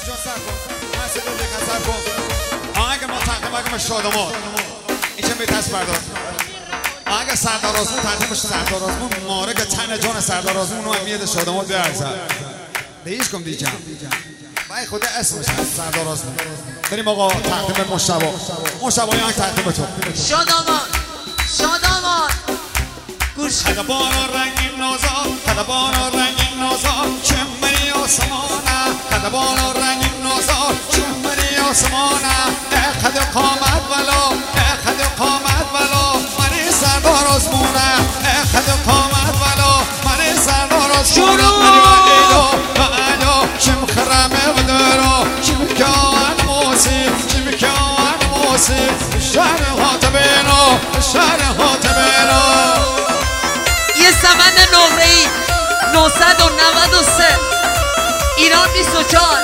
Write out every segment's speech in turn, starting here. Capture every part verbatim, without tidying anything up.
جان سر کن من صدا دیگه سر کن آهنگ ما تقدیم اگه ما شادمات این چه میترس بردار آهنگ سردار آزمون تقدیم سردار آزمون ماره که تن جان سردار آزمون رو امید شادمات بیارزد دیش کن دیجم باید خود اسمش هست سردار آزمون بریم آقا تقدیم مشتبا مشتبا این آهنگ تقدیم تو شادمات شادمات خدبانا رنگین نازا خدبانا رنگین نازا چمنی آسمانا خدبانا رنگین نازا چمنی آسمانا اخد قامت ولو اخد قامت ولو منی سردار آزمونه اخد قامت ولو منی سردار آزمونه منی و ایدو و ایدو چم خرمه و درو چم کان موسی چم کان موسی شهر حاتبینو شهر حاتبینو یه سمن نقره‌ای نهصد و نود و سه ایران بیست و چهار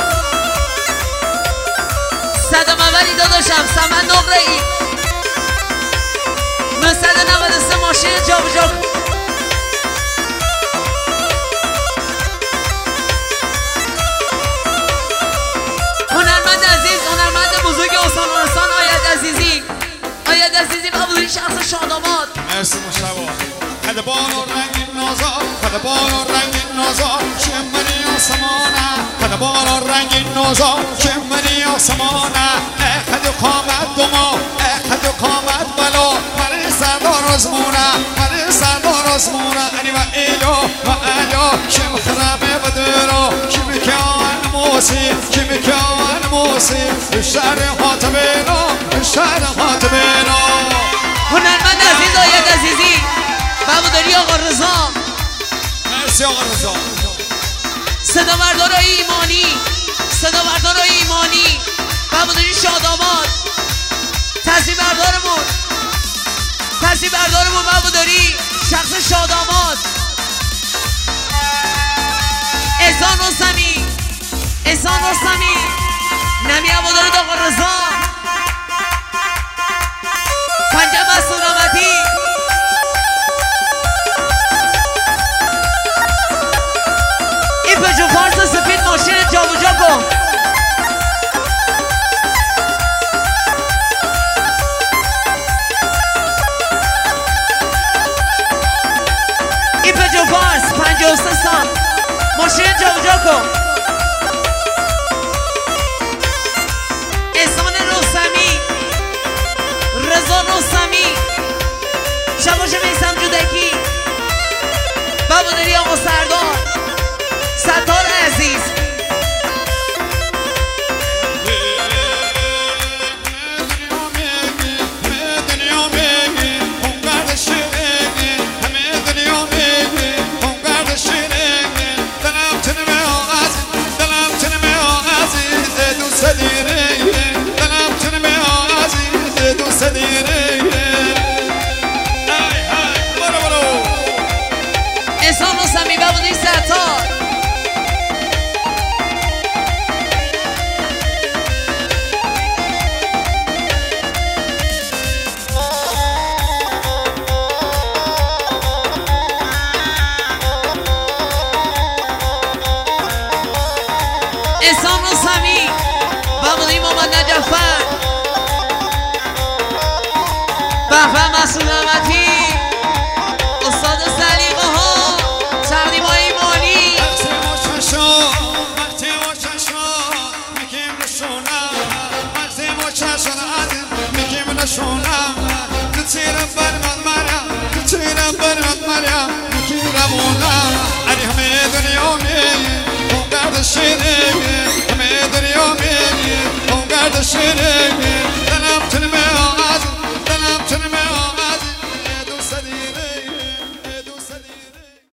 صدم اولی داداشم سمن نقره‌ای نهصد و نود و سه ماشین جابجا هنرمند عزیز هنرمند بزرگ استان لرستان آید عزیزی آید عزیزی قبولی شخص شادمات مرسی مشتبا خدبانا رنگین نازا خدبانا رنگین نازا چمنی آسمانه خدبانا رنگین نازا چمنی آسمانه اخد قامت دما اخد قامت بلا منی سردار آزمونه منی سردار آزمونه انی و ایلو و ایلو شم خرمه و درو شم کان موسی شم کان موسی شهر حاتبینو شهر حاتبینو هنرمند عزیز آید عزیزی بابوداری آقا رضا مرسی آقا رضا صدا بردار ایمانی صدا بردار ایمانی بابوداری شادامات تصویر بردارمون تصویر بردارمون بابوداری شخص شادامات احسان رستمی احسان رستمی نمی بابوداری آقا رضا پنجم از سلامتی پژو فارس سفید ماشین جابجا کن این پژو فارس پنجاه و سه سال ماشین جابجا کن احسان رستمی رضا رستمی شباش میسم جودکی بابوداری آقا سردار ستار عزیز احسان رستمی بابودی ستار احسان رستمی بابودی محمد نجفر بهبه مسئول احمدی استاد سلیقه ها تقدیم های ایمانی وقتی مچشا وقتی مچشا میگیم نشونم وقتی مچشا میگیم نشونم تو تیرم برمد مریم تو تیرم برمد مریم میگیرم اونم علی همه دنیا میگی اون گرد شیره همه دنیا میگی اون گرد شیره